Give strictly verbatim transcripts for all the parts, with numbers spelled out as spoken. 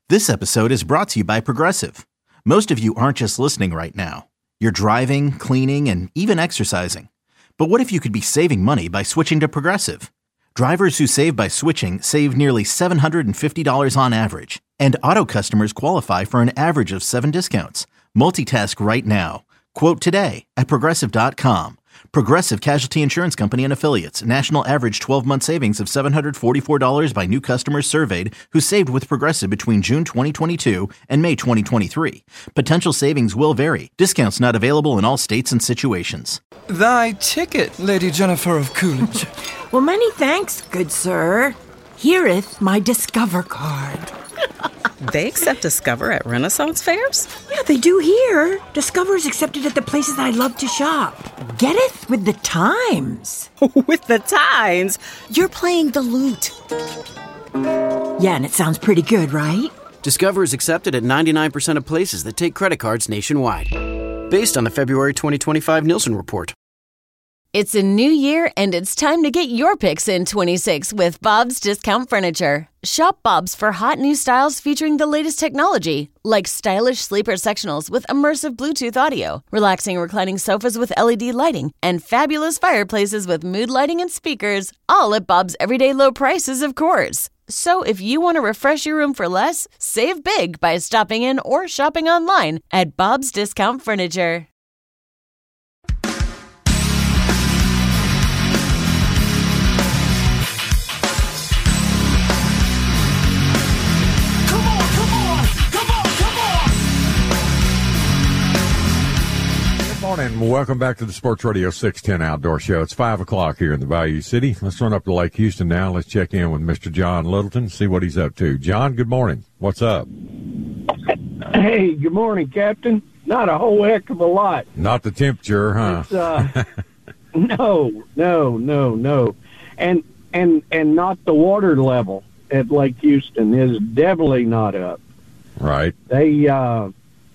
This episode is brought to you by Progressive. Most of you aren't just listening right now. You're driving, cleaning, and even exercising. But what if you could be saving money by switching to Progressive? Drivers who save by switching save nearly seven hundred fifty dollars on average. And auto customers qualify for an average of seven discounts. Multitask right now. Quote today at Progressive dot com. Progressive Casualty Insurance Company and Affiliates. National average twelve-month savings of seven hundred forty-four dollars by new customers surveyed who saved with Progressive between June twenty twenty-two and May twenty twenty-three. Potential savings will vary. Discounts not available in all states and situations. Thy ticket, Lady Jennifer of Coolidge. Well, many thanks, good sir. Hereeth my Discover card. They accept Discover at Renaissance fairs? Yeah, they do here. Discover is accepted at the places I love to shop. Getteth with the times. With the times? You're playing the lute. Yeah, and it sounds pretty good, right? Discover is accepted at ninety-nine percent of places that take credit cards nationwide. Based on the February twenty twenty-five Nielsen report. It's a new year, and it's time to get your picks in twenty-six with Bob's Discount Furniture. Shop Bob's for hot new styles featuring the latest technology, like stylish sleeper sectionals with immersive Bluetooth audio, relaxing reclining sofas with L E D lighting, and fabulous fireplaces with mood lighting and speakers, all at Bob's everyday low prices, of course. So if you want to refresh your room for less, save big by stopping in or shopping online at Bob's Discount Furniture. Morning. Welcome back to the Sports Radio six ten Outdoor Show. It's five o'clock here in the Bayou City. Let's run up to Lake Houston now. Let's check in with Mister John Littleton, see what he's up to. John, good morning. What's up? Hey, good morning, Captain. Not a whole heck of a lot. Not the temperature, huh? It's, uh, no, no, no, no. And, and, and not the water level at Lake Houston is definitely not up. Right. They, uh,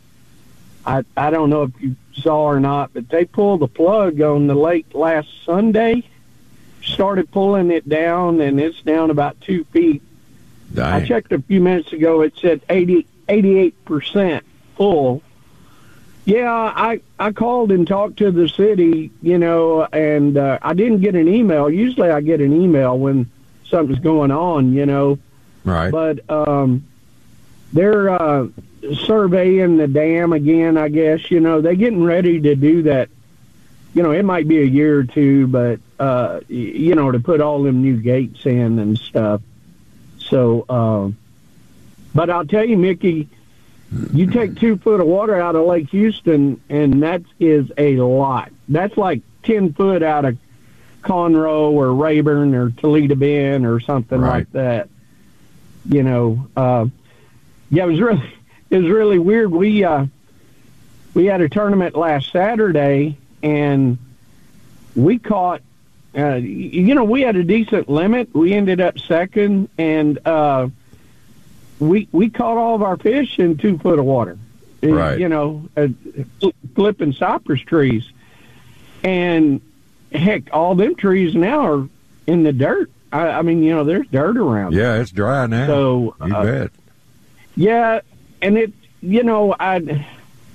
I, I don't know if you saw or not, but they pulled the plug on the lake last Sunday, started pulling it down, and it's down about two feet. Dang. I checked a few minutes ago. It said eighty, eighty-eight percent full. Yeah, I, I called and talked to the city, you know, and uh, I didn't get an email. Usually I get an email when something's going on, you know. Right. But um, they're uh, surveying the dam again, I guess. You know, they're getting ready to do that. You know, it might be a year or two, but, uh, you know, to put all them new gates in and stuff. So, uh, but I'll tell you, Mickey, you take two foot of water out of Lake Houston, and that is a lot. That's like ten foot out of Conroe or Rayburn or Toledo Bend or something right. like that. You know, uh, yeah, it was really, it was really weird. We, uh, we had a tournament last Saturday, and we caught, uh, you know, we had a decent limit. We ended up second, and, uh, we, we caught all of our fish in two foot of water, right. you know, uh, flipping cypress trees. And heck, all them trees now are in the dirt. I, I mean, you know, there's dirt around. Yeah, it's dry now. So, you uh, bet. Yeah, and it, you know, I,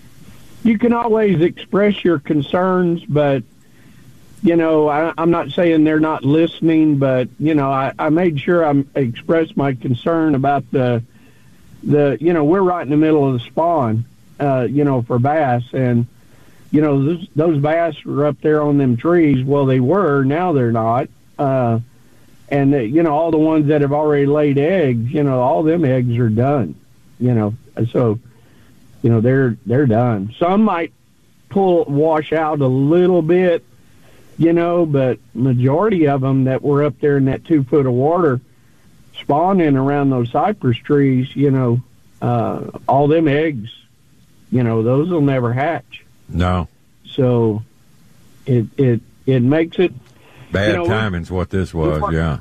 you can always express your concerns, but, you know, I, I'm not saying they're not listening, but, you know, I, I made sure I expressed my concern about the, the, you know, we're right in the middle of the spawn, uh, you know, for bass, and, you know, those, those bass were up there on them trees. Well, they were, now they're not. Uh, and, uh, you know, all the ones that have already laid eggs, you know, all them eggs are done, you know, so, you know, they're, they're done. Some might pull, wash out a little bit, you know, but majority of them that were up there in that two foot of water spawning around those cypress trees, you know, uh, all them eggs, you know, those will never hatch. No. So it, it, it makes it bad, you know, timing's what this was. Yeah.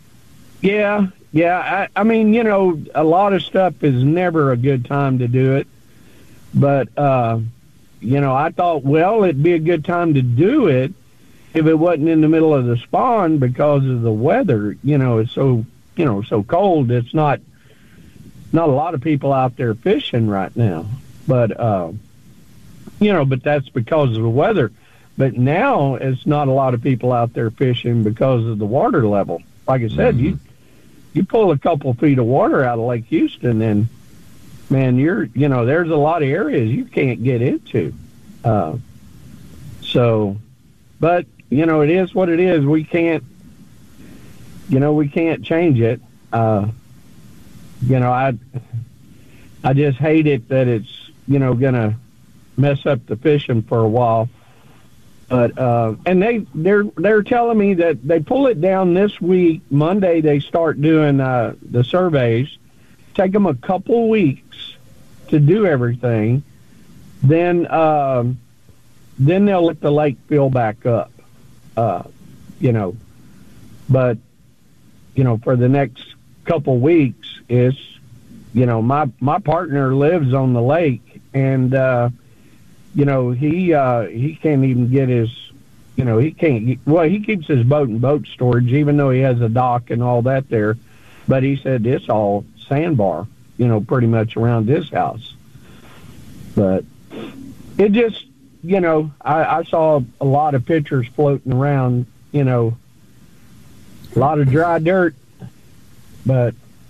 Yeah. Yeah. I, I mean, you know, a lot of stuff is never a good time to do it, but, uh, you know, I thought, well, it'd be a good time to do it if it wasn't in the middle of the spawn because of the weather. You know, it's so, you know, so cold. It's not not a lot of people out there fishing right now. But, uh, you know, but that's because of the weather. But now it's not a lot of people out there fishing because of the water level. Like I said, mm-hmm. you you pull a couple feet of water out of Lake Houston, and man, you're you know there's a lot of areas you can't get into. Uh, so, but you know it is what it is. We can't, you know, we can't change it. Uh, you know, I I just hate it that it's you know gonna mess up the fishing for a while. But uh, and they they're they're telling me that they pull it down this week. Monday they start doing uh, the surveys. Take them a couple weeks to do everything. Then um, then they'll let the lake fill back up. Uh, you know, but you know for the next couple weeks is you know my my partner lives on the lake and. Uh, You know, he uh, he can't even get his, you know, he can't, well, he keeps his boat in boat storage, even though he has a dock and all that there. But he said it's all sandbar, you know, pretty much around his house. But it just, you know, I, I saw a lot of pictures floating around, you know, a lot of dry dirt. But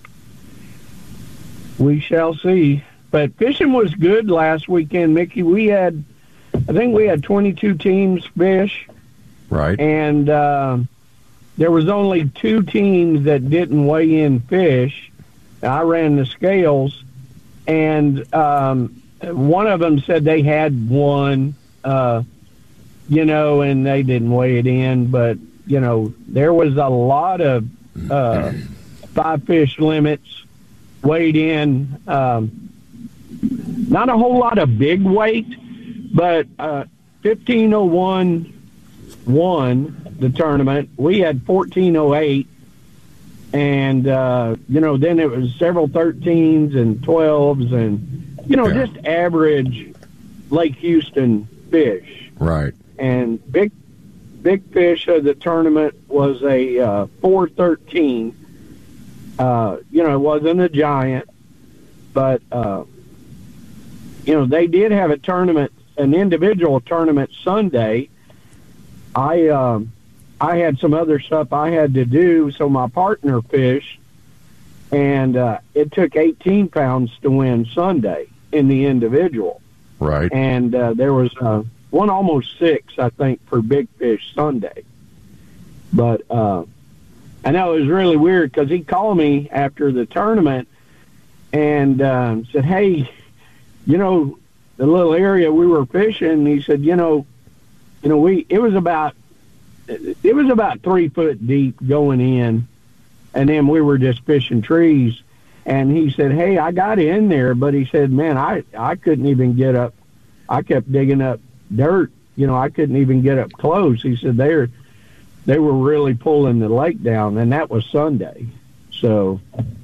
we shall see. But fishing was good last weekend, Mickey. We had, I think we had twenty-two teams fish. Right. And uh, there was only two teams that didn't weigh in fish. I ran the scales, and um, one of them said they had one, uh, you know, and they didn't weigh it in. But, you know, there was a lot of uh, five fish limits weighed in. Um, Not a whole lot of big weight, but uh, fifteen oh one won the tournament. We had fourteen oh eight, and, uh, you know, then it was several thirteens and twelves and, you know, yeah. just average Lake Houston fish. Right. And big big fish of the tournament was a uh, four thirteen. Uh, you know, it wasn't a giant, but... Uh, You know, they did have a tournament, an individual tournament Sunday. I um, I had some other stuff I had to do, so my partner fished, and uh, it took eighteen pounds to win Sunday in the individual. Right. And uh, there was uh, one almost six, I think, for big fish Sunday. But uh, I know it was really weird because he called me after the tournament and uh, said, hey, you know, the little area we were fishing, he said, you know, you know, we, it was about, it was about three foot deep going in, and then we were just fishing trees. And he said, hey, I got in there, but he said, man, I, I couldn't even get up. I kept digging up dirt. You know, I couldn't even get up close. He said they were, they were really pulling the lake down, and that was Sunday. So,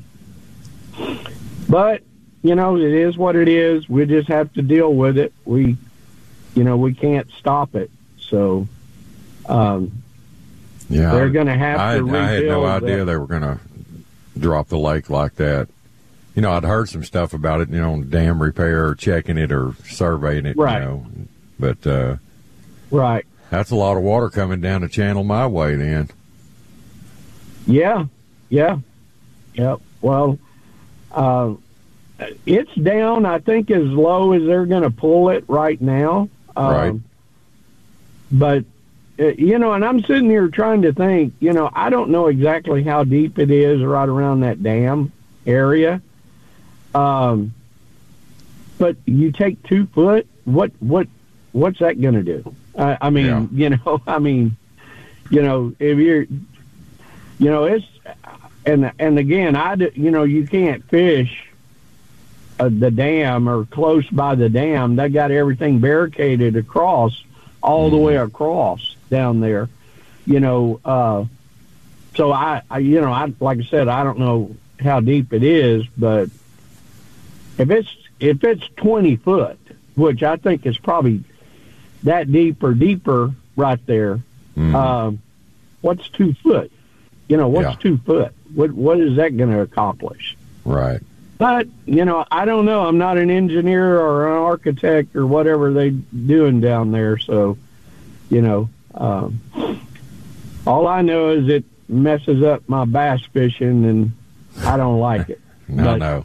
but, you know, it is what it is. We just have to deal with it. We, you know, we can't stop it. So, um, yeah, they're going to have I, to rebuild. I had no idea that. they were going to drop the lake like that. You know, I'd heard some stuff about it, you know, dam repair or checking it or surveying it, right. you know. But, uh, right. That's a lot of water coming down the channel my way then. Yeah, yeah, yeah. Well, uh, it's down, I think, as low as they're going to pull it right now. Um, right. But, uh, you know, and I'm sitting here trying to think, you know, I don't know exactly how deep it is right around that dam area. Um, but you take two foot, what, what, what's that going to do? I, I mean, yeah. you know, I mean, you know, if you're, you know, it's, and, and again, I, you know, you can't fish uh, the dam or close by the dam. They got everything barricaded across, all mm-hmm. the way across down there, you know, uh, so I, I, you know, I, like I said, I don't know how deep it is, but if it's, if it's twenty foot, which I think is probably that deep or deeper right there, mm-hmm. um, what's two foot? You know, what's yeah. two foot? What what is that going to accomplish? Right. But, you know, I don't know. I'm not an engineer or an architect or whatever they doing down there. So, you know, um, all I know is it messes up my bass fishing, and I don't like it. No, no.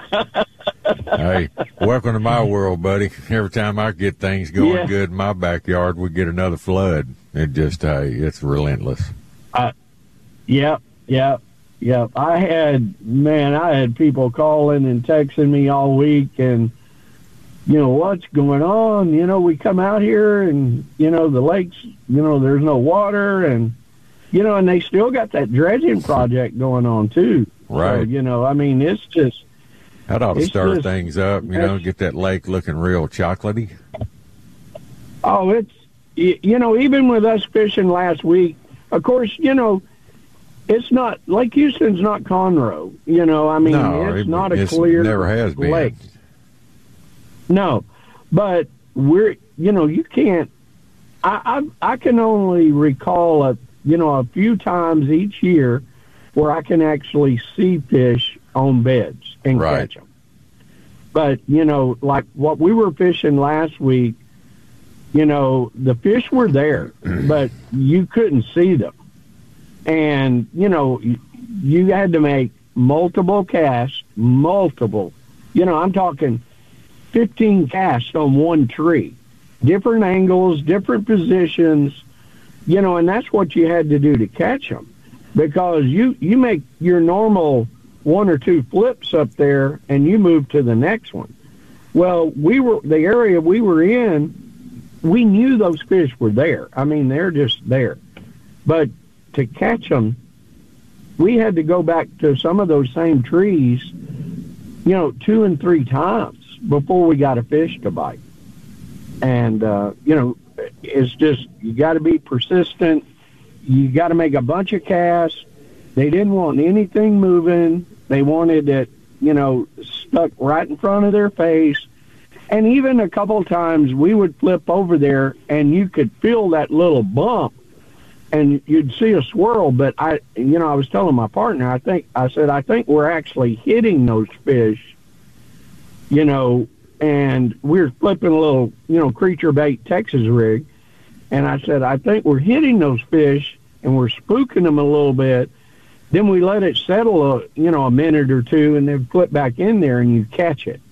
Hey, welcome to my world, buddy. Every time I get things going Yeah. good in my backyard, we get another flood. It just, hey, it's relentless. Uh, yep, yep, yep. I had, man, I had people calling and texting me all week, and, you know, what's going on? You know, we come out here, and, you know, the lakes, you know, there's no water, and, you know, and they still got that dredging project going on, too. Right. So, you know, I mean, it's just... That ought to It's stir just- things up, you know, get that lake looking real chocolatey. Oh, it's, y- you know, even with us fishing last week, of course, you know, it's not, Lake Houston's not Conroe. You know, I mean, No, it's it- not a it's clear never has been. lake. No, but we're, you know, you can't, I, I, I can only recall, a, you know, a few times each year where I can actually see fish on beds and Right. catch them. But, you know, like what we were fishing last week, you know, the fish were there, but you couldn't see them. And, you know, you, you had to make multiple casts, multiple. You know, I'm talking fifteen casts on one tree, different angles, different positions, you know, and that's what you had to do to catch them. Because you, you make your normal one or two flips up there and you move to the next one. Well, we were, the area we were in, we knew those fish were there. I mean, they're just there. But to catch them, we had to go back to some of those same trees, you know, two and three times before we got a fish to bite. And, uh, you know, it's just, you got to be persistent. You got to make a bunch of casts. They didn't want anything moving. They wanted it, you know, stuck right in front of their face. And even a couple of times we would flip over there and you could feel that little bump and you'd see a swirl. But I, you know, I was telling my partner, I think, I said, I think we're actually hitting those fish, you know, and we're flipping a little, you know, creature bait Texas rig. And I said, I think we're hitting those fish and we're spooking them a little bit. Then we let it settle, a, you know, a minute or two, and then flip back in there, and you catch it.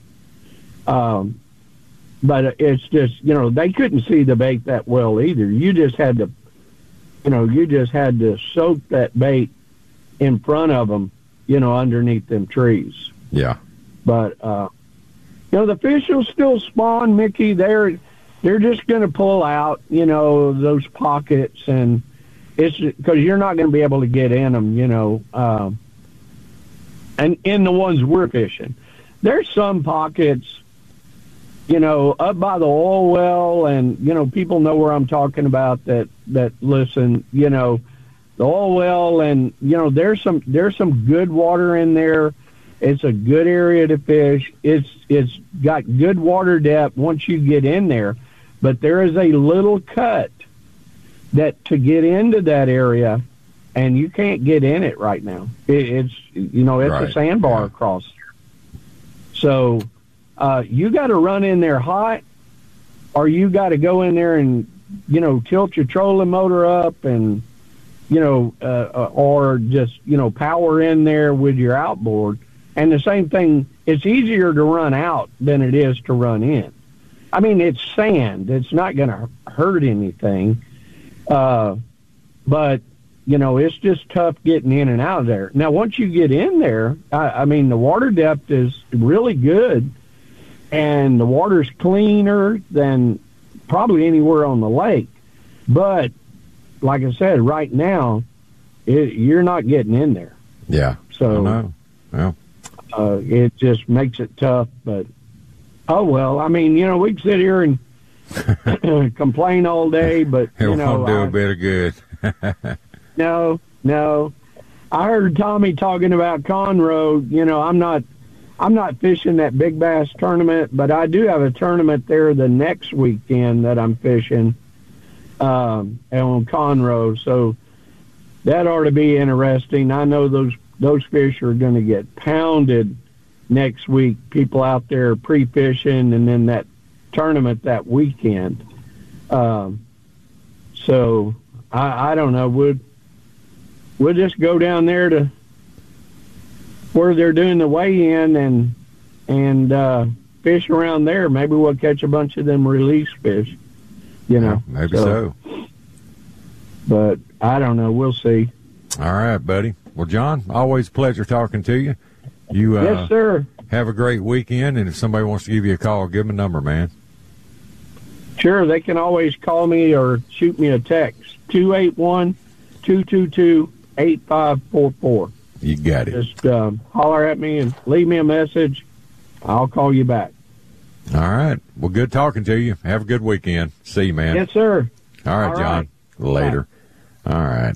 Um, but it's just, you know, they couldn't see the bait that well either. You just had to, you know, you just had to soak that bait in front of them, you know, underneath them trees. Yeah. But, uh, you know, the fish will still spawn, Mickey. They're, they're just going to pull out, you know, those pockets, and it's because you're not going to be able to get in them, you know, um, and in the ones we're fishing. There's some pockets, you know, up by the oil well, and, you know, people know where I'm talking about that, that listen, you know, the oil well, and, you know, there's some, there's some good water in there. It's a good area to fish. It's, it's got good water depth once you get in there, but there is a little cut that to get into that area, and you can't get in it right now. It, it's, you know, it's Right. a sandbar Yeah. across there. So uh, you got to run in there hot, or you got to go in there and, you know, tilt your trolling motor up and, you know, uh, or just, you know, power in there with your outboard. And the same thing, it's easier to run out than it is to run in. I mean, it's sand. It's not going to hurt anything. Uh, but, you know, it's just tough getting in and out of there. Now, once you get in there, I, I mean, the water depth is really good, and the water's cleaner than probably anywhere on the lake. But, like I said, right now, it, you're not getting in there. Yeah. So, I know. Well, uh, it just makes it tough. But, oh, well, I mean, you know, we can sit here and complain all day, but, it you know, won't do I- a bit of good. No, no. I heard Tommy talking about Conroe. You know, I'm not, I'm not fishing that big bass tournament, but I do have a tournament there the next weekend that I'm fishing um, on Conroe. So that ought to be interesting. I know those those fish are going to get pounded next week, people out there pre-fishing, and then that tournament that weekend. Um, so I, I don't know. We'll we'll just go down there to where they're doing the weigh-in and and uh, fish around there. Maybe we'll catch a bunch of them release fish. You know, yeah, maybe so. so. But I don't know. We'll see. All right, buddy. Well, John, always a pleasure talking to you. You uh, yes, sir. Have a great weekend, and if somebody wants to give you a call, give them a number, man. Sure, they can always call me or shoot me a text, two eight one, two two two, eight five four four. You got it. Just um, holler at me and leave me a message. I'll call you back. All right. Well, good talking to you. Have a good weekend. See you, man. Yes, sir. All right, All John. right. Later. Bye. All right.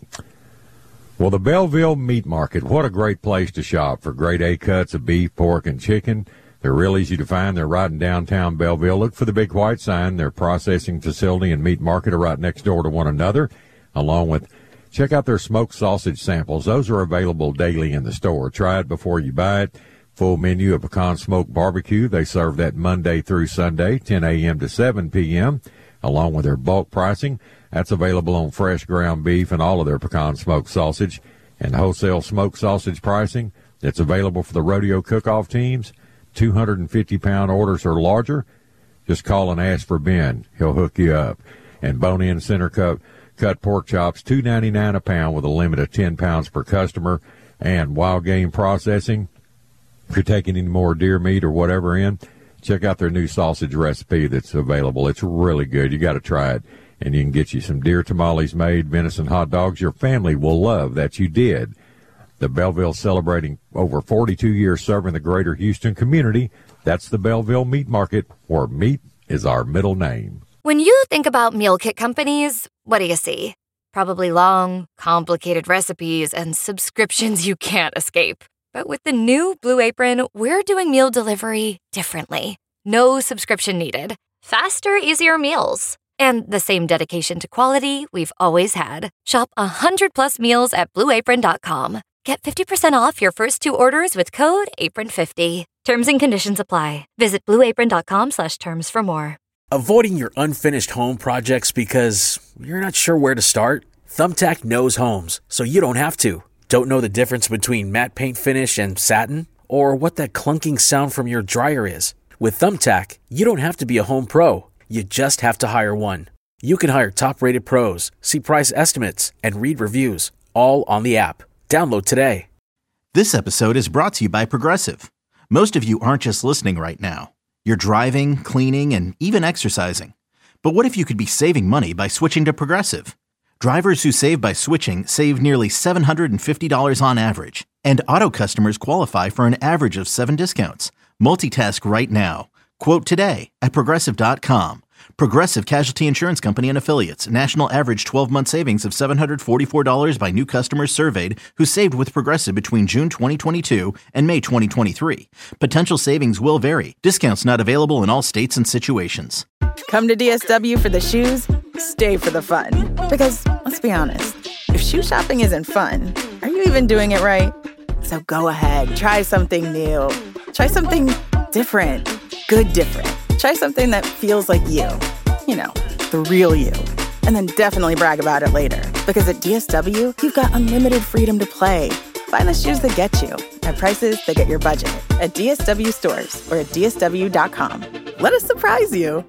Well, the Belleville Meat Market, what a great place to shop for grade A cuts of beef, pork, and chicken. They're real easy to find. They're right in downtown Belleville. Look for the big white sign. Their processing facility and meat market are right next door to one another, along with check out their smoked sausage samples. Those are available daily in the store. Try it before you buy it. Full menu of pecan smoked barbecue. They serve that Monday through Sunday, ten a.m. to seven p.m., along with their bulk pricing. That's available on fresh ground beef and all of their pecan smoked sausage. And wholesale smoked sausage pricing that's available for the rodeo cook-off teams. two hundred fifty pound orders or larger, just call and ask for Ben. He'll hook you up. And bone-in center cut, cut pork chops, two ninety-nine a pound with a limit of ten pounds per customer. And wild game processing, if you're taking any more deer meat or whatever in, check out their new sausage recipe that's available. It's really good. You got to try it. And you can get you some deer tamales made, venison hot dogs. Your family will love that you did. The Belleville celebrating over forty-two years serving the greater Houston community. That's the Belleville Meat Market, where meat is our middle name. When you think about meal kit companies, what do you see? Probably long, complicated recipes and subscriptions you can't escape. But with the new Blue Apron, we're doing meal delivery differently. No subscription needed. Faster, easier meals. And the same dedication to quality we've always had. Shop one hundred plus meals at blue apron dot com. Get fifty percent off your first two orders with code apron fifty. Terms and conditions apply. Visit blue apron dot com slash terms for more. Avoiding your unfinished home projects because you're not sure where to start? Thumbtack knows homes, so you don't have to. Don't know the difference between matte paint finish and satin? Or what that clunking sound from your dryer is? With Thumbtack, you don't have to be a home pro. You just have to hire one. You can hire top-rated pros, see price estimates, and read reviews, all on the app. Download today. This episode is brought to you by Progressive. Most of you aren't just listening right now. You're driving, cleaning, and even exercising. But what if you could be saving money by switching to Progressive? Drivers who save by switching save nearly seven hundred fifty dollars on average. And auto customers qualify for an average of seven discounts. Multitask right now. Quote today at Progressive dot com. Progressive Casualty Insurance Company and Affiliates. National average twelve-month savings of seven hundred forty-four dollars by new customers surveyed who saved with Progressive between June twenty twenty-two and May twenty twenty-three. Potential savings will vary. Discounts not available in all states and situations. Come to D S W for the shoes, stay for the fun. Because, let's be honest, if shoe shopping isn't fun, are you even doing it right? So go ahead, try something new. Try something different. Good different. Try something that feels like you. You know, the real you. And then definitely brag about it later. Because at D S W, you've got unlimited freedom to play. Find the shoes that get you at prices that get your budget at D S W stores or at D S W dot com. Let us surprise you.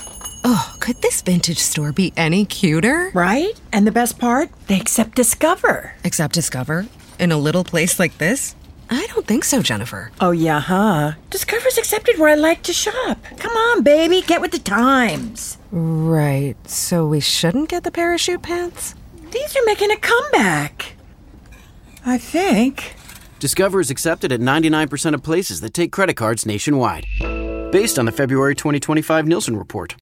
Oh, could this vintage store be any cuter? Right? And the best part? They accept Discover. Accept Discover? In a little place like this? I don't think so, Jennifer. Oh, yeah, huh? Discover's accepted where I like to shop. Come on, baby, get with the times. Right, so we shouldn't get the parachute pants? These are making a comeback. I think. Discover is accepted at ninety-nine percent of places that take credit cards nationwide. Based on the February twenty twenty-five Nielsen report.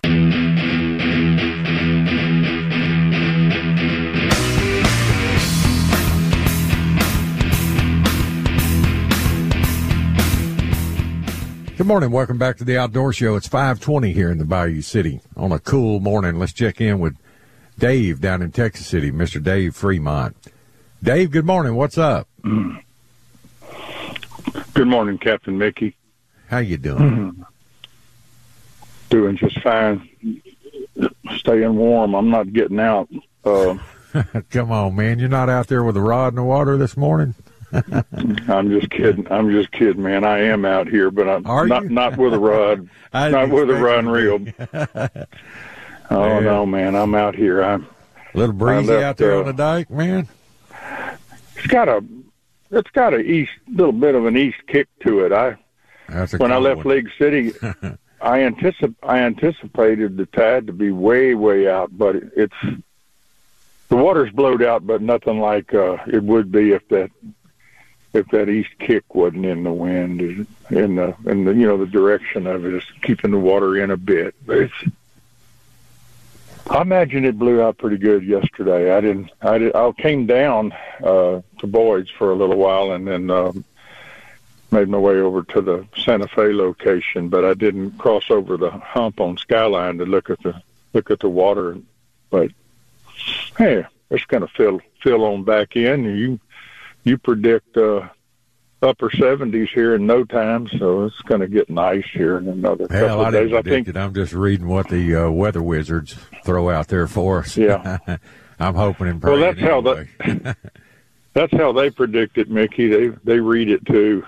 Good morning. Welcome back to the Outdoor Show. It's five twenty here in the Bayou City on a cool morning. Let's check in with Dave down in Texas City, Mister Dave Fremont. Dave, good morning. What's up? Good morning, Captain Mickey. How you doing? Doing just fine. Staying warm. I'm not getting out. Uh, Come on, man. You're not out there with a rod in the water this morning? I'm just kidding. I'm just kidding, man. I am out here, but I'm Are not you? not with a rod. Not with a rod and reel. Oh, Man. no, man. I'm out here. I'm A little breezy left, out there uh, on the dike, man? It's got a, it's got a east, little bit of an east kick to it. I That's a when I cold left one. League City, I anticip I anticipated the tide to be way, way out, but it's the water's blowed out, but nothing like uh, it would be if that if that east kick wasn't in the wind, in the in the you know the direction of it is keeping the water in a bit. But it's, I imagine it blew out pretty good yesterday. I didn't. I did. I came down uh, to Boyd's for a little while, and then um, made my way over to the Santa Fe location. But I didn't cross over the hump on Skyline to look at the look at the water. But hey, it's going to fill fill on back in. You you predict uh, upper seventies here in no time, so it's going to get nice here in another Hell, couple I of didn't days. I predict think. it. I'm just reading what the uh, weather wizards throw out there for us. Yeah. I'm hoping and Well, praying that's how anyway. that. That's how they predict it, Mickey. They they read it too.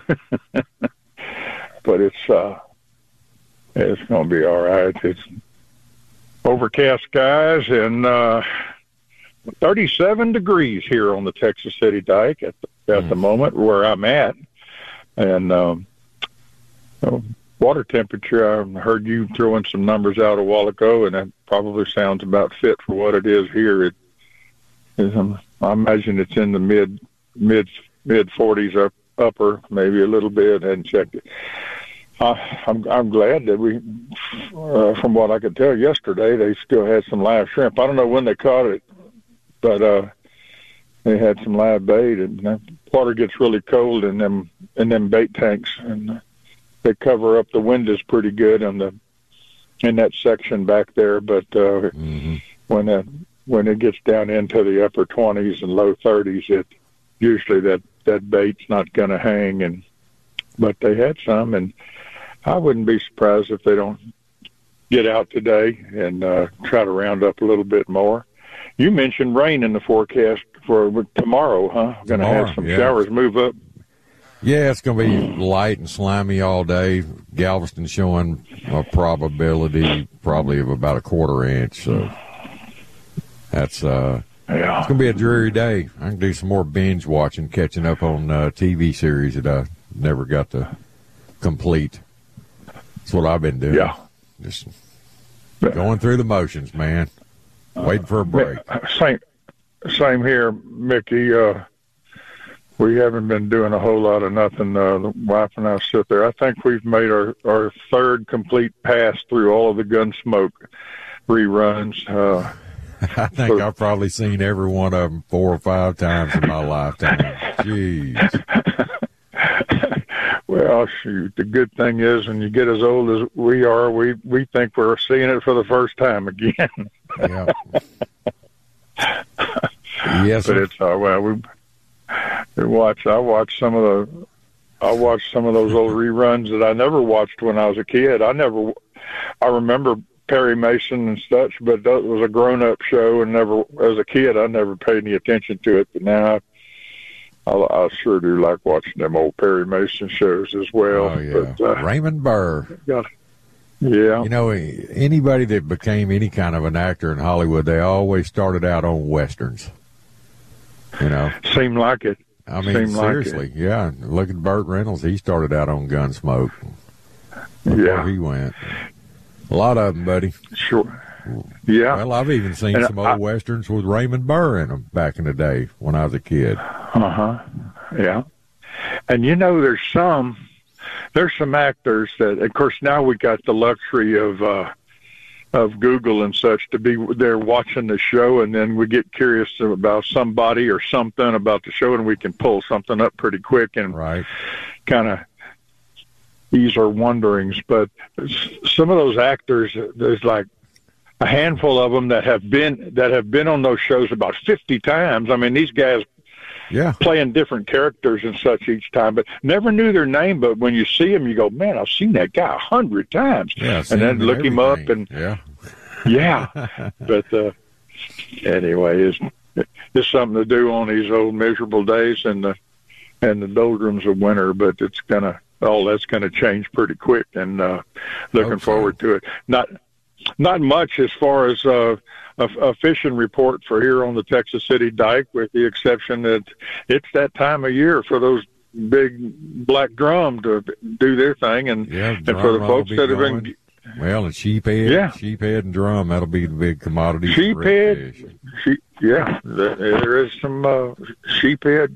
But it's uh, it's going to be all right. It's overcast skies and uh, thirty-seven degrees here on the Texas City Dike at the, at mm. the moment where I'm at, and um, so water temperature. I heard you throwing some numbers out a while ago, and that probably sounds about fit for what it is here. It is. Um, I imagine it's in the mid mid mid forties up upper, maybe a little bit. I hadn't checked it. Uh, I'm I'm glad that we, uh, from what I could tell yesterday, they still had some live shrimp. I don't know when they caught it, but uh, they had some live bait. And the water gets really cold in them in them bait tanks, and they cover up the windows pretty good on the in that section back there. But uh, mm-hmm. when that when it gets down into the upper twenties and low thirties, it usually that, that bait's not going to hang. And but they had some, and I wouldn't be surprised if they don't get out today and uh, try to round up a little bit more. You mentioned rain in the forecast for tomorrow, huh? Going to have some yeah. showers move up. Yeah, it's going to be light and slimy all day. Galveston showing a probability probably of about a quarter inch, so that's uh, yeah. It's going to be a dreary day. I can do some more binge watching, catching up on uh, T V series that I never got to complete. That's what I've been doing. Yeah. Just going through the motions, man. Waiting for a break. Same, same here, Mickey. Uh, we haven't been doing a whole lot of nothing. Uh, the wife and I sit there. I think we've made our, our third complete pass through all of the Gunsmoke reruns. Uh, I think so, I've probably seen every one of them four or five times in my lifetime. Jeez. Well, shoot, the good thing is when you get as old as we are, we, we think we're seeing it for the first time again. Yeah. Yes, but sir. it's uh, well, we, we watch. I watch some of the. I watched some of those old reruns that I never watched when I was a kid. I never. I remember Perry Mason and such, but that was a grown-up show, and never, as a kid, I never paid any attention to it. But now, I, I, I sure do like watching them old Perry Mason shows as well. Oh yeah, but, uh, Raymond Burr. Got it. Yeah. You know, anybody that became any kind of an actor in Hollywood, they always started out on Westerns. You know? Seemed like it. I mean, Seemed seriously, like it. yeah. Look at Burt Reynolds. He started out on Gunsmoke. Look yeah. where he went. A lot of them, buddy. Sure. Yeah. Well, I've even seen and some I, old Westerns with Raymond Burr in them back in the day when I was a kid. Uh-huh. Yeah. And, you know, there's some... There's some actors that, of course, now we got the luxury of uh, of Google and such to be there watching the show, and then we get curious about somebody or something about the show, and we can pull something up pretty quick and right. kind of ease our wonderings. But some of those actors, there's like a handful of them that have been that have been on those shows about fifty times. I mean, these guys yeah, playing different characters and such each time, but never knew their name. But when you see him, you go, man, I've seen that guy a hundred times. Yeah, and then look him up and yeah, yeah. But uh, anyway, it's it's something to do on these old miserable days and the and the doldrums of winter. But it's gonna all that's gonna change pretty quick, and uh, looking so. forward to it. Not not much as far as. Uh, A, a fishing report for here on the Texas City Dike, with the exception that it's that time of year for those big black drum to do their thing, and yeah, and for the folks that have been well, and sheephead, yeah, sheephead and drum, that'll be the big commodity. Sheephead, sheep, yeah, there is some uh, sheephead.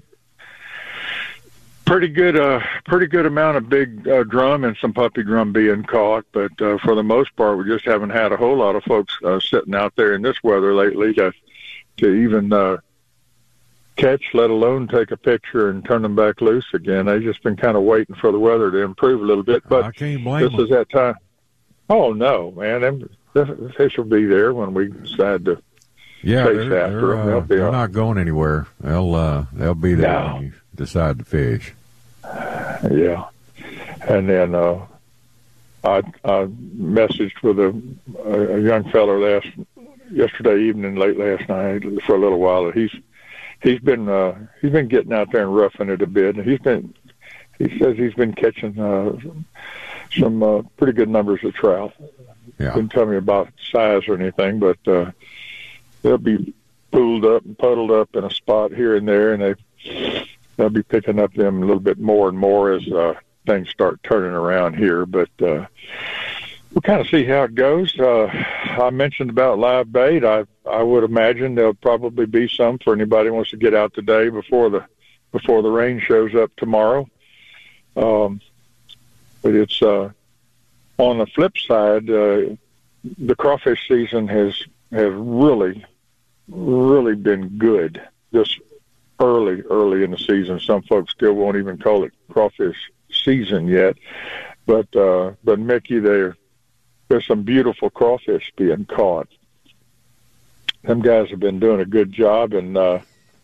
Pretty good, uh, pretty good amount of big uh, drum and some puppy drum being caught, but uh, for the most part, we just haven't had a whole lot of folks uh, sitting out there in this weather lately to to even uh, catch, let alone take a picture and turn them back loose again. They've just been kind of waiting for the weather to improve a little bit, but I can't blame this them. is that time. Oh no, man, them, the fish will be there when we decide to yeah, chase they're, after they're, them. uh, They'll be they're all- not going anywhere. They'll uh, they'll be there No. when you decide to fish. Yeah, and then uh, I I messaged with a, a young fellow last yesterday evening, late last night, for a little while. He's he's been uh, he's been getting out there and roughing it a bit, and he's been he says he's been catching uh, some uh, pretty good numbers of trout. Yeah. Didn't tell me about size or anything, but uh, they'll be pooled up and puddled up in a spot here and there, and they. They'll be picking up them a little bit more and more as uh, things start turning around here. But uh, we'll kind of see how it goes. Uh, I mentioned about live bait. I I would imagine there'll probably be some for anybody who wants to get out today before the before the rain shows up tomorrow. Um, but it's uh, on the flip side, uh, the crawfish season has has really really been good. This early, early in the season. Some folks still won't even call it crawfish season yet. But, uh, but Mickey, there, there's some beautiful crawfish being caught. Them guys have been doing a good job, and uh,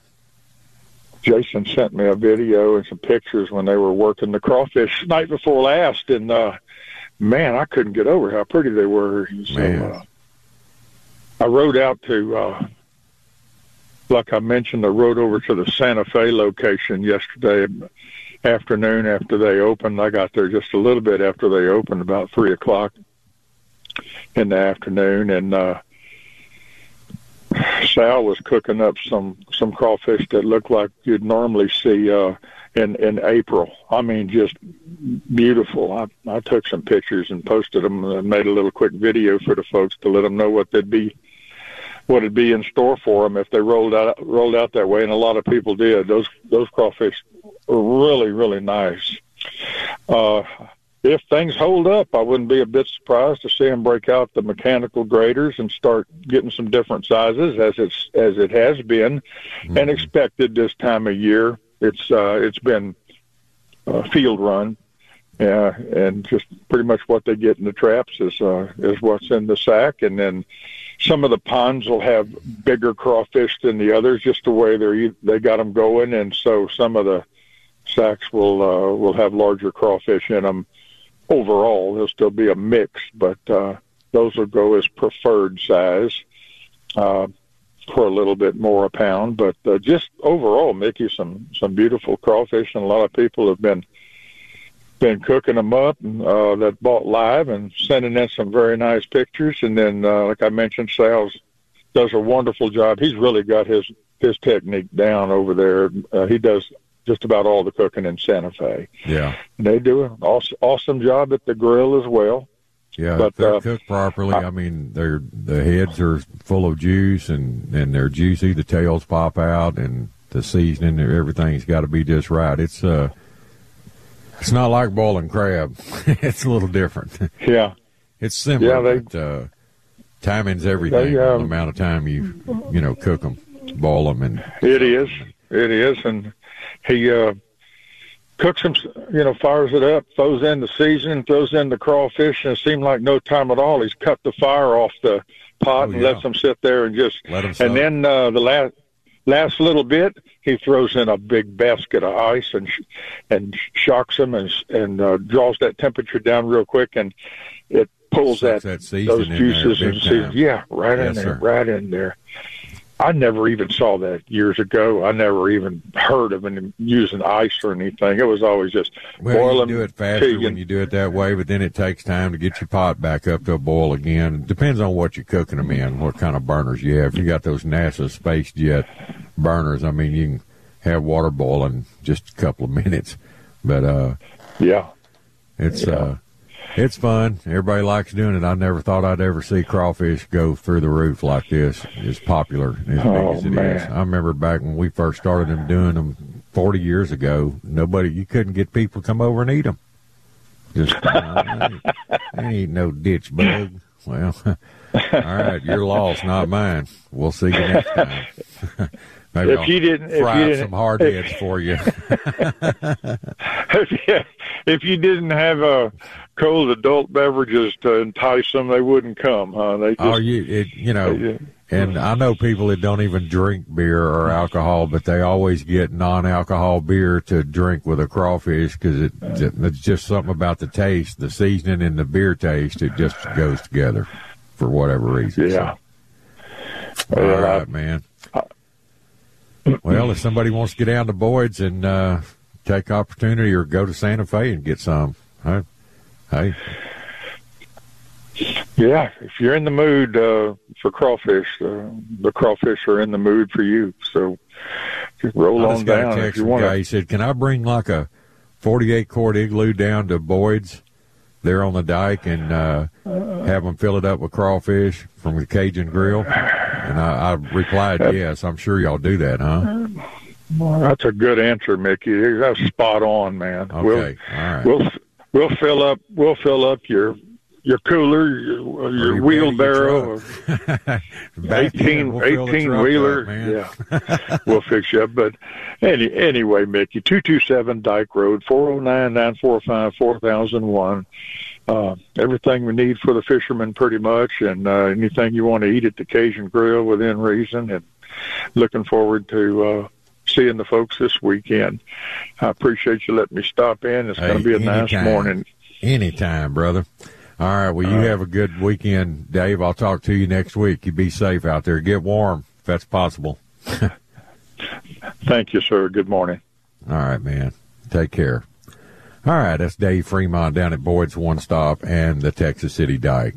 Jason sent me a video and some pictures when they were working the crawfish night before last, and uh, man, I couldn't get over how pretty they were. So, uh, I rode out to... Uh, Like I mentioned, I rode over to the Santa Fe location yesterday afternoon after they opened. I got there just a little bit after they opened, about three o'clock in the afternoon, and uh, Sal was cooking up some some crawfish that looked like you'd normally see uh, in in April. I mean, just beautiful. I I took some pictures and posted them and made a little quick video for the folks to let them know what they'd be. What would be in store for them if they rolled out rolled out that way, and a lot of people did. Those those crawfish were really really nice. Uh, if things hold up, I wouldn't be a bit surprised to see them break out the mechanical graders and start getting some different sizes, as it's as it has been mm-hmm. and expected this time of year. It's uh, it's been uh, field run. Yeah, and just pretty much what they get in the traps is uh, is what's in the sack, and then some of the ponds will have bigger crawfish than the others, just the way they they got them going, and so some of the sacks will uh, will have larger crawfish in them. Overall, there'll still be a mix, but uh, those will go as preferred size uh, for a little bit more a pound. But uh, just overall, Mickey, some some beautiful crawfish, and a lot of people have been. been cooking them up and, uh, that bought live and sending in some very nice pictures. And then, uh, like I mentioned, Sal's does a wonderful job. He's really got his, his technique down over there. Uh, he does just about all the cooking in Santa Fe. Yeah. And they do an awesome, awesome job at the grill as well. Yeah, but if they're uh, cooked properly. I, I mean, they're the heads are full of juice and, and they're juicy. The tails pop out, and the seasoning, everything's got to be just right. It's uh, it's not like boiling crab. It's a little different. Yeah, it's similar. Yeah, they, but uh, timing's everything. They, um, the amount of time you you know cook them, boil them, and it is, it is, and he. Uh, Cooks them, you know, fires it up, throws in the seasoning, throws in the crawfish, and it seemed like no time at all. He's cut the fire off the pot oh, and yeah. lets them sit there and just. Let them and then uh, the last, last little bit, he throws in a big basket of ice and and shocks them and and uh, draws that temperature down real quick, and it pulls that, that those juices and seasons. Yeah, right yes, in there, sir. right in there. I never even saw that years ago. I never even heard of him using ice or anything. It was always just well, boil you them. do it faster when you do it that way, but then it takes time to get your pot back up to a boil again. It depends on what you're cooking them in, what kind of burners you have. If you got those NASA Space Jet burners, I mean, you can have water boiling just a couple of minutes. But uh, yeah, it's yeah. uh, it's fun. Everybody likes doing it. I never thought I'd ever see crawfish go through the roof like this. It's popular as Oh, big as it man. is. I remember back when we first started them doing them forty years ago. Nobody, you couldn't get people to come over and eat them. Just, uh, I ain't no ditch bug. Well, all right, your loss, not mine. We'll see you next time. Maybe If I'll you didn't- if fry you up didn't- some hard heads for you. if, you, if you didn't have uh, cold adult beverages to entice them, they wouldn't come, huh? They just, Oh, you, it, you know, and I know people that don't even drink beer or alcohol, but they always get non-alcohol beer to drink with a crawfish because it, it's just something about the taste, the seasoning and the beer taste. It just goes together for whatever reason. Yeah. So. All right, man. Well, if somebody wants to get down to Boyd's and uh, take opportunity or go to Santa Fe and get some, huh? Hey. Yeah, if you're in the mood uh, for crawfish, uh, the crawfish are in the mood for you. So just roll I on just got down a if text you from a want guy. He said, can I bring like a forty-eight quart igloo down to Boyd's there on the dike and uh, have them fill it up with crawfish from the Cajun Grill? And I, I replied, yes, I'm sure y'all do that, huh? Well, that's a good answer, Mickey. That's spot on, man. Okay, We'll, all right. We'll we'll fill up we'll fill up your your cooler, your, your your wheelbarrow, Back in, eighteen we'll fill the eighteen truck wheeler. up, man. Yeah, we'll fix you up. But any anyway, Mickey, two two seven Dyke Road, four oh nine nine four five four thousand one. Uh, everything we need for the fishermen, pretty much, and uh, anything you want to eat at the Cajun Grill within reason. And looking forward to uh, seeing the folks this weekend. I appreciate you letting me stop in. It's Hey, going to be a nice anytime. morning. Anytime, brother. All right, well, you All right. have a good weekend, Dave. I'll talk to you next week. You be safe out there. Get warm if that's possible. Thank you, sir. Good morning. All right, man. Take care. All right, that's Dave Fremont down at Boyd's One Stop and the Texas City Dike.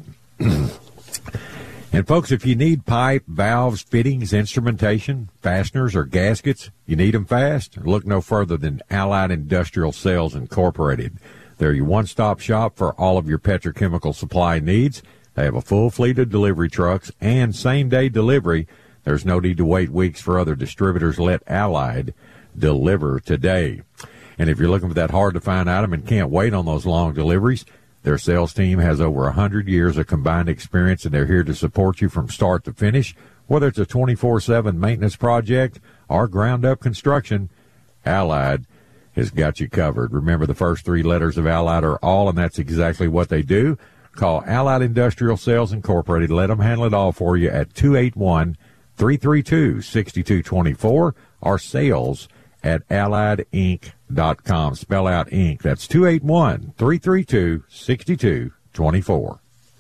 And, folks, if you need pipe, valves, fittings, instrumentation, fasteners, or gaskets, you need them fast, look no further than Allied Industrial Sales Incorporated. They're your one-stop shop for all of your petrochemical supply needs. They have a full fleet of delivery trucks and same-day delivery. There's no need to wait weeks for other distributors. Let Allied deliver today. And if you're looking for that hard-to-find item and can't wait on those long deliveries, their sales team has over one hundred years of combined experience, and they're here to support you from start to finish. Whether it's a twenty-four seven maintenance project or ground-up construction, Allied has got you covered. Remember, the first three letters of Allied are all, and that's exactly what they do. Call Allied Industrial Sales Incorporated. Let them handle it all for you at two eight one, three three two, six two two four or sales at allied inc dot com. Spell out Inc. That's two eight one, three three two, six two two four.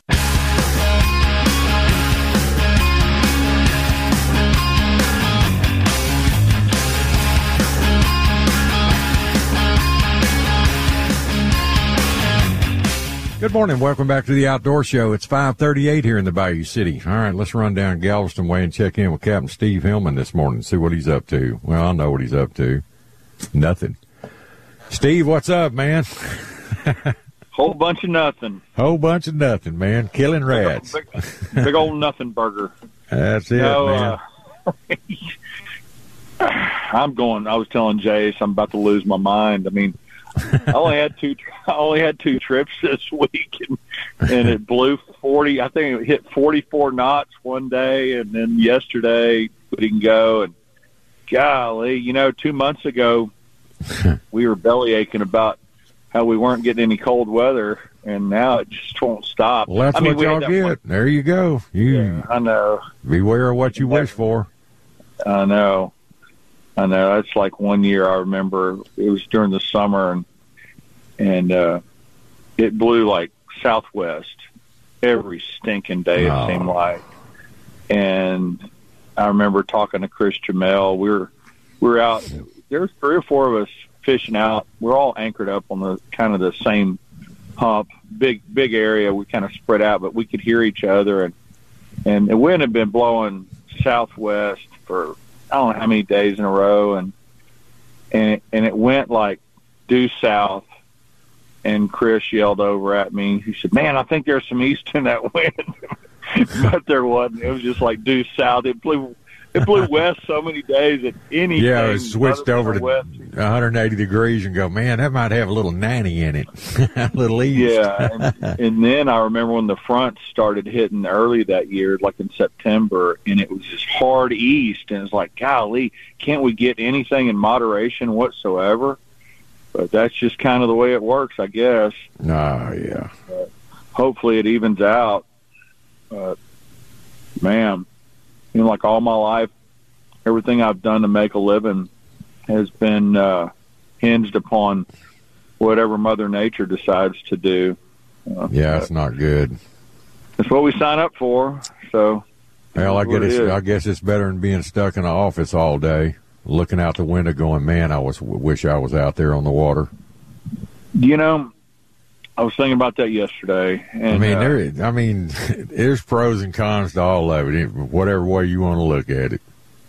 Good morning. Welcome back to the Outdoor Show. It's five thirty-eight here in the Bayou City. All right, let's run down Galveston Way and check in with Captain Steve Hillman this morning and see what he's up to. Well, I know what he's up to. Nothing. Steve, what's up, man? Whole bunch of nothing. Whole bunch of nothing, man. Killing rats. Big, big, big old nothing burger. That's it, no, man. Uh, I'm going. I was telling Jace I'm about to lose my mind. I mean, I only had two. I only had two trips this week, and, and it blew forty. I think it hit forty-four knots one day, and then yesterday we didn't go. And golly, you know, two months ago we were belly aching about how we weren't getting any cold weather, and now it just won't stop. Well, that's I mean, what we had y'all that get. one- There you go. You Yeah, I know. beware of what you wish for. I know. I know. That's like one year I remember. It was during the summer, and and uh, it blew like southwest every stinking day, Oh. it seemed like. And I remember talking to Chris Jamel. We were we were out. There was three or four of us fishing out. We're all anchored up on the kind of the same hump, big big area. We kind of spread out, but we could hear each other. And and the wind had been blowing southwest for I don't know how many days in a row, and and it, and it went like due south. And Chris yelled over at me. He said, "Man, I think there's some east in that wind," but there wasn't. It was just like due south. It blew, it blew west so many days that anything. Yeah, it switched over to west. one hundred eighty degrees and go, man, that might have a little nanny in it, a little east. Yeah, and, and then I remember when the front started hitting early that year, like in September, and it was just hard east, and it's like, golly, can't we get anything in moderation whatsoever? But that's just kind of the way it works, I guess. Oh, yeah. But hopefully it evens out. But, man, you know, like all my life, everything I've done to make a living has been uh, hinged upon whatever Mother Nature decides to do. Uh, Yeah, it's not good. That's what we sign up for. So, Well, I that's what guess it it's, is. I guess it's better than being stuck in an office all day, looking out the window, going, "Man, I was wish I was out there on the water." You know, I was thinking about that yesterday. And, I mean, uh, there. I mean, there's pros and cons to all of it, whatever way you want to look at it.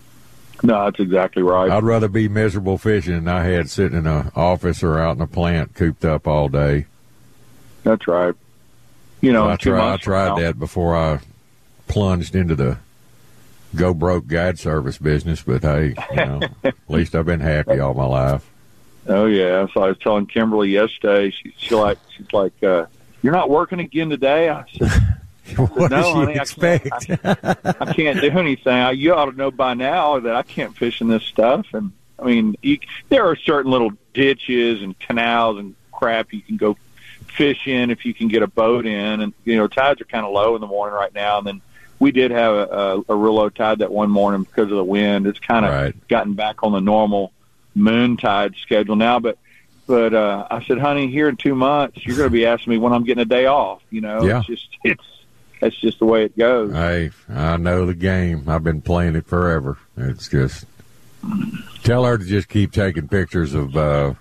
No, that's exactly right. I'd rather be miserable fishing than I had sitting in an office or out in a plant cooped up all day. That's right. You know, So I, in two try, I months from tried now- that before I plunged into the go broke guide service business, but hey, you know, at least I've been happy all my life. Oh yeah, so I was telling Kimberly yesterday. She, she like she's like, uh, "You're not working again today?" I said, What "No, does she honey, expect? I can't, I, I can't do anything. I, you ought to know by now that I can't fish in this stuff." And I mean, you, there are certain little ditches and canals and crap you can go fish in if you can get a boat in. And you know, tides are kind of low in the morning right now, and then we did have a, a, a real low tide that one morning because of the wind. It's kind of Right. gotten back on the normal moon tide schedule now. But but uh, I said, honey, here in two months, you're going to be asking me when I'm getting a day off. You know, Yeah. it's just it's that's just the way it goes. Hey, I know the game. I've been playing it forever. It's just tell her to just keep taking pictures of uh,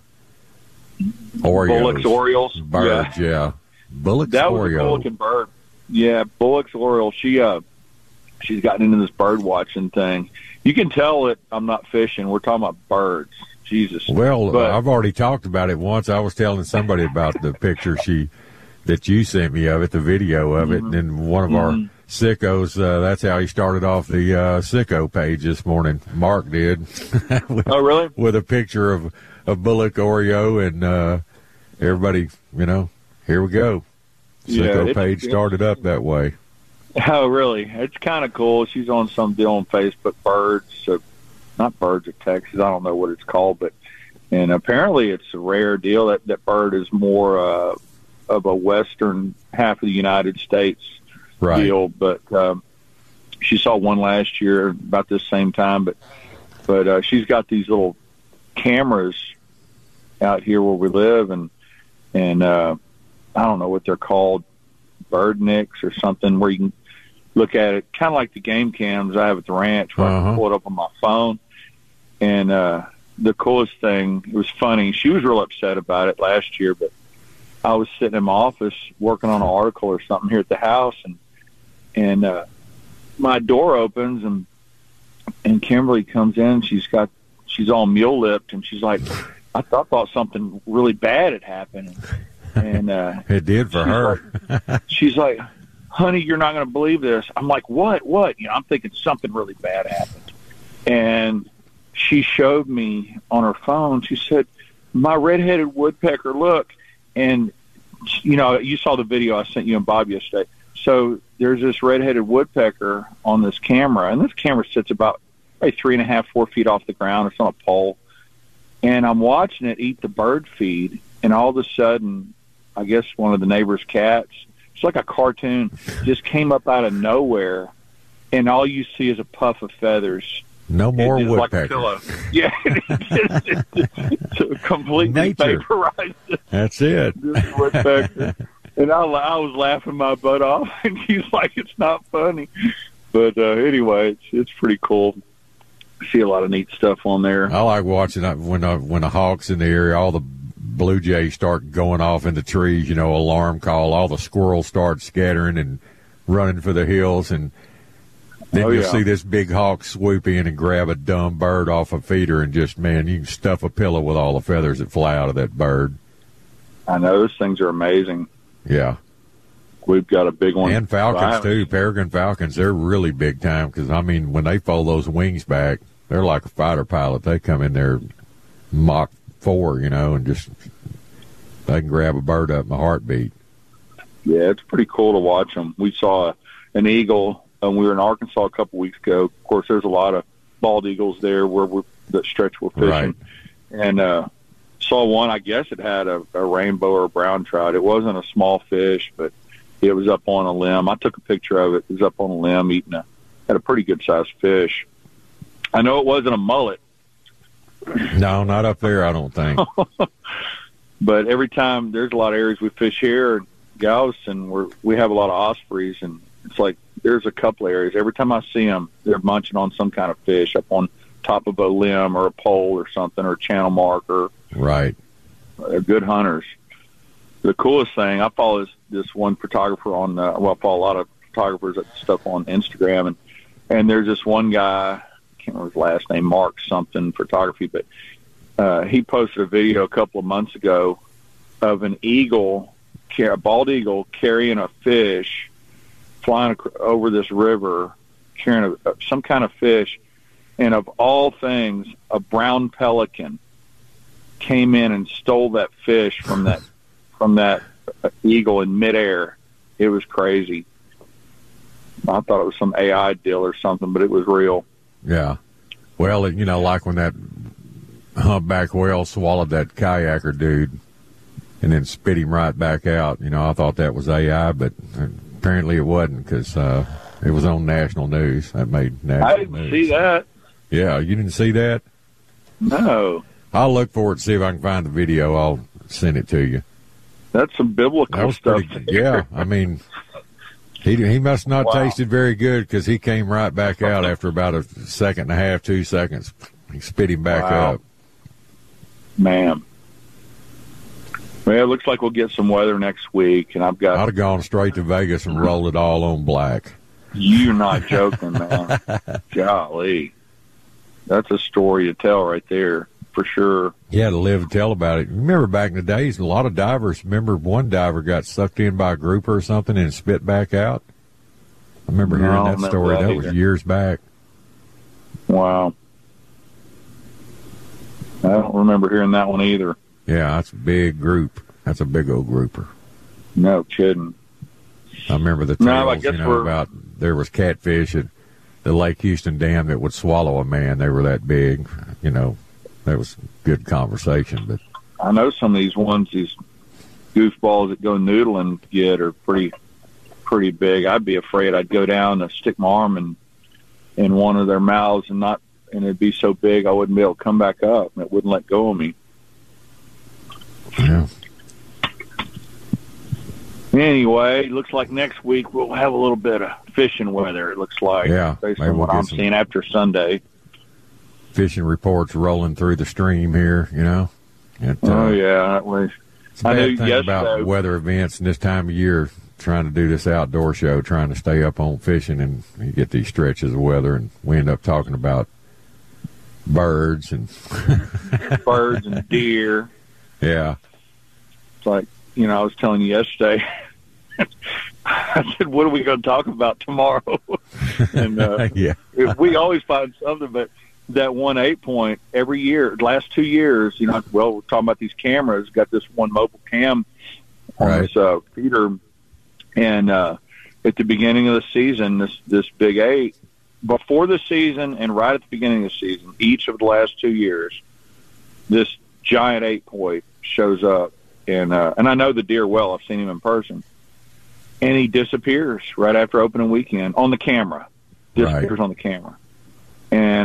Oreos, Bullock's Orioles, birds. Yeah, Yeah. Bullock's That was a Oreo. cool looking bird. Yeah, Bullock's Oriole. She uh, she's gotten into this bird watching thing. You can tell that I'm not fishing. We're talking about birds. Jesus. Well, But- I've already talked about it once. I was telling somebody about the picture she that you sent me of it, the video of it, and then one of our Mhm. sickos. Uh, that's how he started off the uh, sicko page this morning. Mark did. with, Oh, really? With a picture of of Bullock Oreo, and uh, everybody, you know, here we go. Yeah, Sicko it's- page started up that way. Oh, really? It's kind of cool. She's on some deal on Facebook, Birds, uh, not Birds of Texas. I don't know what it's called, but and apparently it's a rare deal. That that bird is more uh, of a western half of the United States Right. deal. But um, she saw one last year about this same time. But but uh, she's got these little cameras out here where we live, and and uh, I don't know what they're called, bird nicks or something, where you can look at it, kind of like the game cams I have at the ranch, where I Uh-huh. can pull it up on my phone. And uh, the coolest thing, it was funny. She was real upset about it last year, but I was sitting in my office working on an article or something here at the house, and and uh, my door opens, and and Kimberly comes in. She's got she's all mule lipped, and she's like, I thought, thought something really bad had happened. And uh, It did for she's her. like- she's like, honey, you're not going to believe this. I'm like, what? What? You know, I'm thinking something really bad happened. And she showed me on her phone. She said, my red-headed woodpecker, look. And, you know, you saw the video I sent you and Bob yesterday. So there's this red-headed woodpecker on this camera, and this camera sits about maybe three and a half, four feet off the ground. It's on a pole. And I'm watching it eat the bird feed, and all of a sudden, I guess one of the neighbor's cats, it's like a cartoon, just came up out of nowhere, and all you see is a puff of feathers No more it's like a woodpecker. pillow. Yeah, it's, just, it's, it's completely Nature. vaporized. That's it. This woodpecker. And I, I was laughing my butt off, and he's like, "It's not funny." But uh, anyway, it's it's pretty cool. See a lot of neat stuff on there. I like watching that when uh, when the hawks in the area, all the blue jays start going off in the trees. You know, alarm call. All the squirrels start scattering and running for the hills, and then oh, you'll yeah. see this big hawk swoop in and grab a dumb bird off a feeder, and just man, you can stuff a pillow with all the feathers that fly out of that bird. I know those things are amazing. Yeah. We've got a big one. And falcons, too. Peregrine falcons, they're really big time because, I mean, when they fold those wings back, they're like a fighter pilot. They come in there Mach four, you know, and just they can grab a bird up in a heartbeat. Yeah, it's pretty cool to watch them. We saw an eagle, and we were in Arkansas a couple weeks ago. Of course, there's a lot of bald eagles there where we're, that stretch we're fishing. Right. And uh, saw one, I guess it had a, a rainbow or a brown trout. It wasn't a small fish, but it was up on a limb. I took a picture of it. It was up on a limb eating a, had a pretty good-sized fish. I know it wasn't a mullet. No, not up there, I don't think. But every time, there's a lot of areas we fish here, Galveston, where we have a lot of ospreys, and it's like there's a couple areas. Every time I see them, they're munching on some kind of fish up on top of a limb or a pole or something or a channel marker. Right. They're good hunters. The coolest thing, I follow this, this one photographer on, uh, well, I follow a lot of photographers that stuff on Instagram, and, and there's this one guy, I can't remember his last name, Mark something photography, but uh, he posted a video a couple of months ago of an eagle, a bald eagle, carrying a fish, flying ac- over this river, carrying a, some kind of fish, and of all things, a brown pelican came in and stole that fish from that from that eagle in midair. It was crazy. I thought it was some A I deal or something, but it was real. Yeah. Well, you know, like when that humpback whale swallowed that kayaker dude and then spit him right back out. You know, I thought that was A I, but apparently it wasn't because uh, it was on national news. That made national I didn't news. see that. Yeah, you didn't see that? No. I'll look for it, see if I can find the video. I'll send it to you. That's some biblical that was stuff. Pretty, yeah, I mean, he he must not Wow. tasted very good because he came right back out after about a second and a half, two seconds. He spit him back Wow. up. Man. Well, it looks like we'll get some weather next week, and I've got... I'd have gone straight to Vegas and rolled it all on black. You're not joking, man. Golly. That's a story to tell right there, for sure. Yeah, to live and tell about it. Remember back in the days, a lot of divers, remember one diver got sucked in by a grouper or something and spit back out? I remember No, hearing I that remember story. that That either. was years back. Wow. I don't remember hearing that one either. Yeah, that's a big group. That's a big old grouper. No kidding. I remember the No, I tales, guess you know, we're- about there was catfish at the Lake Houston Dam that would swallow a man. They were that big. You know, that was good conversation. But I know some of these ones, these goofballs that go noodling get are pretty pretty big. I'd be afraid I'd go down and stick my arm in, in one of their mouths and not, and it'd be so big I wouldn't be able to come back up, and it wouldn't let go of me. Yeah. Anyway, it looks like next week we'll have a little bit of fishing weather, it looks like. Yeah, Based maybe on we'll what get I'm some- seeing after Sunday. fishing reports rolling through the stream here, you know. It, uh, Oh, yeah. That was, It's a I bad knew thing yesterday. about weather events and this time of year, trying to do this outdoor show, trying to stay up on fishing, and you get these stretches of weather, and we end up talking about birds and birds and deer. Yeah. It's like, you know, I was telling you yesterday, I said, what are we going to talk about tomorrow? and uh, yeah. we always find something, but that one eight point every year, last two years, you know, well, we're talking about these cameras, got this one mobile cam on Right. this uh, feeder, and uh, at the beginning of the season, this this big eight, before the season and right at the beginning of the season, each of the last two years, this giant eight point shows up, and uh, and I know the deer well. I've seen him in person, and he disappears right after opening weekend on the camera. Disappears Right. on the camera, and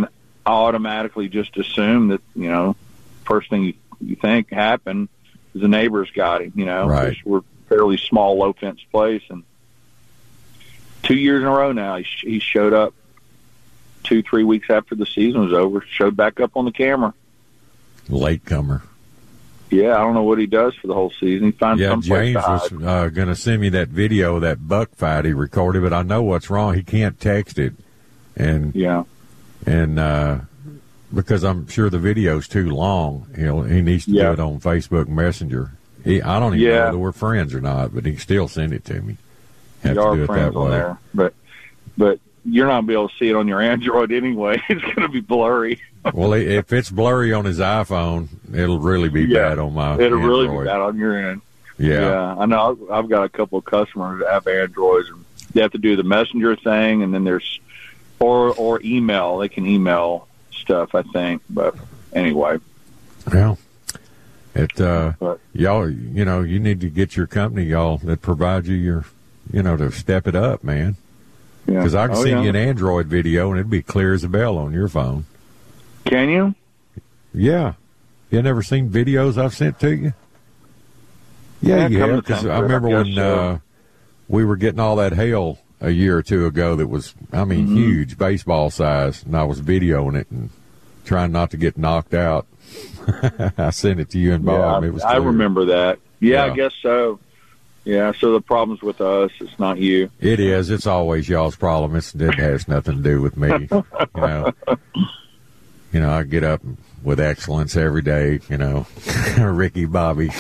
I automatically just assume that, you know, first thing you, you think happened is the neighbors got him, you know. Right. We're a fairly small, low-fence place, and two years in a row now, he, he showed up two, three weeks after the season was over, showed back up on the camera. Latecomer. Yeah, I don't know what he does for the whole season. He finds Yeah, some place James to was hide. uh, going to send me that video of that buck fight he recorded, but I know what's wrong. He can't text it. And yeah, and uh, because I'm sure the video's too long, he'll, he needs to Yeah. do it on Facebook Messenger. He, I don't even Yeah. know whether we're friends or not, but he can still send it to me. Have you to are do it friends that on way. there, but but you're not gonna be able to see it on your Android anyway. It's going to be blurry. Well, if it's blurry on his iPhone, it'll really be Yeah. bad on my It'll Android. really be bad on your end. Yeah. I know. I've, I've got a couple of customers that have Androids, and they have to do the messenger thing, and then there's or or email. They can email stuff, I think. But anyway, Well, it uh, But- y'all, you know, you need to get your company, y'all, that provide you your, you know, to step it up, man. yeah. Because I can Oh, send yeah. you an Android video and it'd be clear as a bell on your phone. Can you? Yeah. You never seen videos I've sent to you? Yeah, Yeah, you come have. to Because think I of it, I remember guess when so. uh, we were getting all that hail a year or two ago that was, I mean, Mm-hmm. huge, baseball size, and I was videoing it and trying not to get knocked out. I sent it to you and Bob. Yeah, it was I clear. remember that. Yeah, Yeah. I guess so. Yeah, so the problem's with us. It's not you. It is. It's always y'all's problem. It's, it has nothing to do with me. You know, you know, I get up with excellence every day. You know, Ricky Bobby.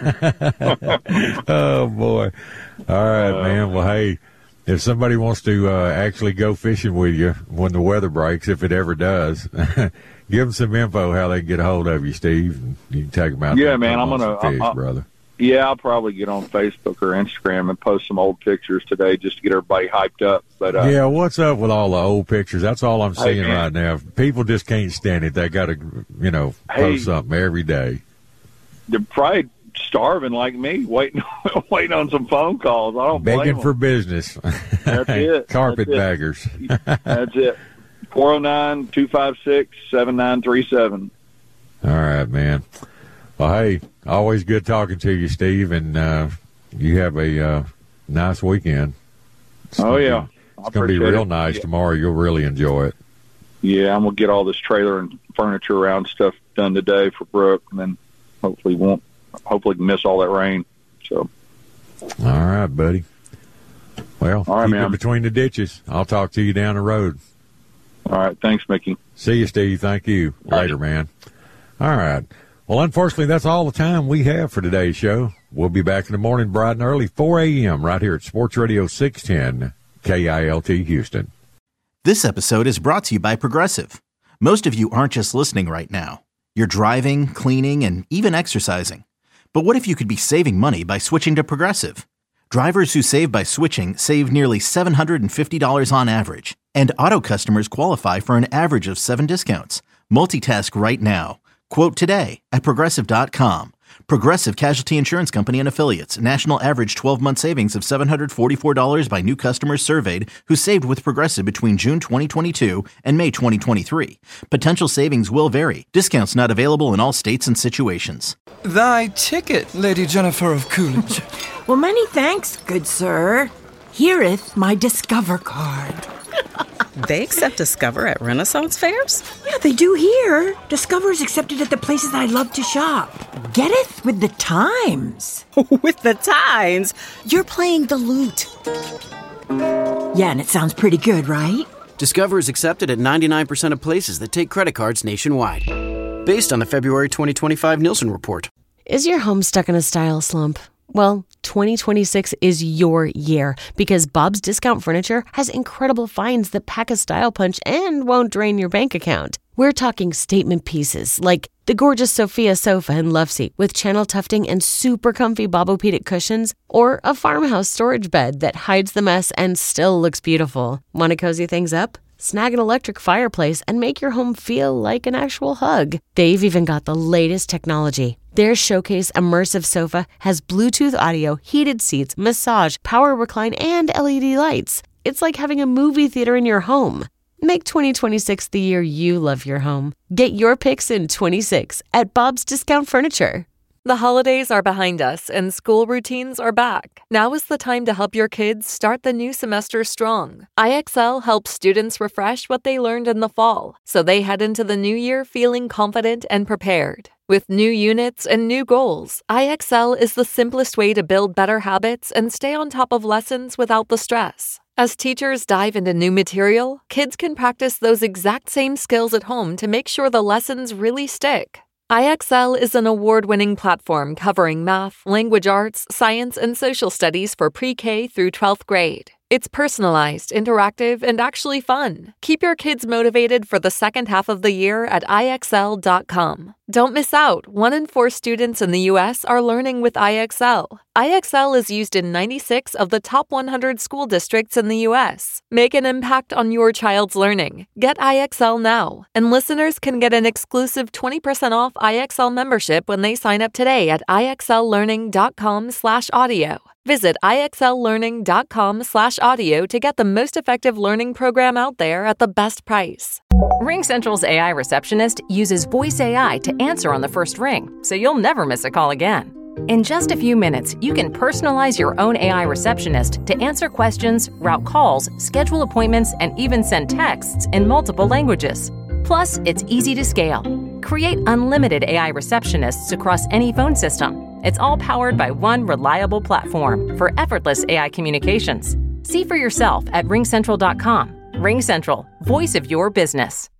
Oh boy! All right, man. Well, hey, if somebody wants to uh, actually go fishing with you when the weather breaks, if it ever does, give them some info how they can get a hold of you, Steve. And you can take them out. Yeah, there and man, put 'em I'm on gonna- some fish, I- I- brother. Yeah, I'll probably get on Facebook or Instagram and post some old pictures today just to get everybody hyped up. But uh, Yeah, what's up with all the old pictures? That's all I'm Hey, seeing man. right now. People just can't stand it. They got to, you know, Hey. post something every day. they're probably starving like me, waiting waiting on some phone calls. I don't blame Begging them. for business. That's it. Carpet That's it. baggers. That's it. four oh nine, two five six, seven nine three seven. All right, man. Well, hey, always good talking to you, Steve, and uh, you have a uh, nice weekend. It's Oh, gonna yeah. be- I it's going to be appreciate real it. nice Yeah. tomorrow. You'll really enjoy it. Yeah, I'm going to get all this trailer and furniture around stuff done today for Brooke, and then hopefully won't, hopefully miss all that rain. So, All right, buddy. Well, All right, keep man. it between the ditches. I'll talk to you down the road. all right. Thanks, Mickey. See you, Steve. Thank you. Later, man. All right. Well, unfortunately, that's all the time we have for today's show. We'll be back in the morning bright and early, four a.m., right here at Sports Radio six ten, K I L T Houston. This episode is brought to you by Progressive. Most of you aren't just listening right now. You're driving, cleaning, and even exercising. But what if you could be saving money by switching to Progressive? Drivers who save by switching save nearly seven hundred fifty dollars on average. And auto customers qualify for an average of seven discounts. Multitask right now. Quote today at Progressive dot com. Progressive Casualty Insurance Company and Affiliates. National average twelve-month savings of seven hundred forty-four dollars by new customers surveyed who saved with Progressive between June twenty twenty-two and May twenty twenty-three. Potential savings will vary. Discounts not available in all states and situations. Thy ticket, Lady Jennifer of Coolidge. Well, many thanks, good sir. Hereeth my Discover card. They accept Discover at Renaissance fairs? Yeah, they do here. Discover's accepted at the places I love to shop. Getteth with the times. With the times? You're playing the lute. Yeah, and it sounds pretty good, right? Discover is accepted at ninety-nine percent of places that take credit cards nationwide. Based on the February twenty twenty-five Nielsen report. Is your home stuck in a style slump? Well, twenty twenty-six is your year because Bob's Discount Furniture has incredible finds that pack a style punch and won't drain your bank account. We're talking statement pieces like the gorgeous Sophia sofa and love seat with channel tufting and super comfy Bobopedic cushions, or a farmhouse storage bed that hides the mess and still looks beautiful. Want to cozy things up? Snag an electric fireplace and make your home feel like an actual hug. They've even got the latest technology. Their Showcase Immersive Sofa has Bluetooth audio, heated seats, massage, power recline, and L E D lights. It's like having a movie theater in your home. Make twenty twenty-six the year you love your home. Get your picks in twenty-six at Bob's Discount Furniture. The holidays are behind us and school routines are back. Now is the time to help your kids start the new semester strong. I X L helps students refresh what they learned in the fall, so they head into the new year feeling confident and prepared. With new units and new goals, I X L is the simplest way to build better habits and stay on top of lessons without the stress. As teachers dive into new material, kids can practice those exact same skills at home to make sure the lessons really stick. I X L is an award-winning platform covering math, language arts, science, and social studies for pre-K through twelfth grade. It's personalized, interactive, and actually fun. Keep your kids motivated for the second half of the year at I X L dot com. Don't miss out. One in four students in the U S are learning with I X L. I X L is used in ninety-six of the top one hundred school districts in the U S. Make an impact on your child's learning. Get I X L now. And listeners can get an exclusive twenty percent off I X L membership when they sign up today at I X L learning dot com slash audio. Visit I X L learning dot com slash audio to get the most effective learning program out there at the best price. RingCentral's A I receptionist uses voice A I to answer on the first ring, so you'll never miss a call again. In just a few minutes, you can personalize your own A I receptionist to answer questions, route calls, schedule appointments, and even send texts in multiple languages. Plus, it's easy to scale. Create unlimited A I receptionists across any phone system. It's all powered by one reliable platform for effortless A I communications. See for yourself at ring central dot com. RingCentral, voice of your business.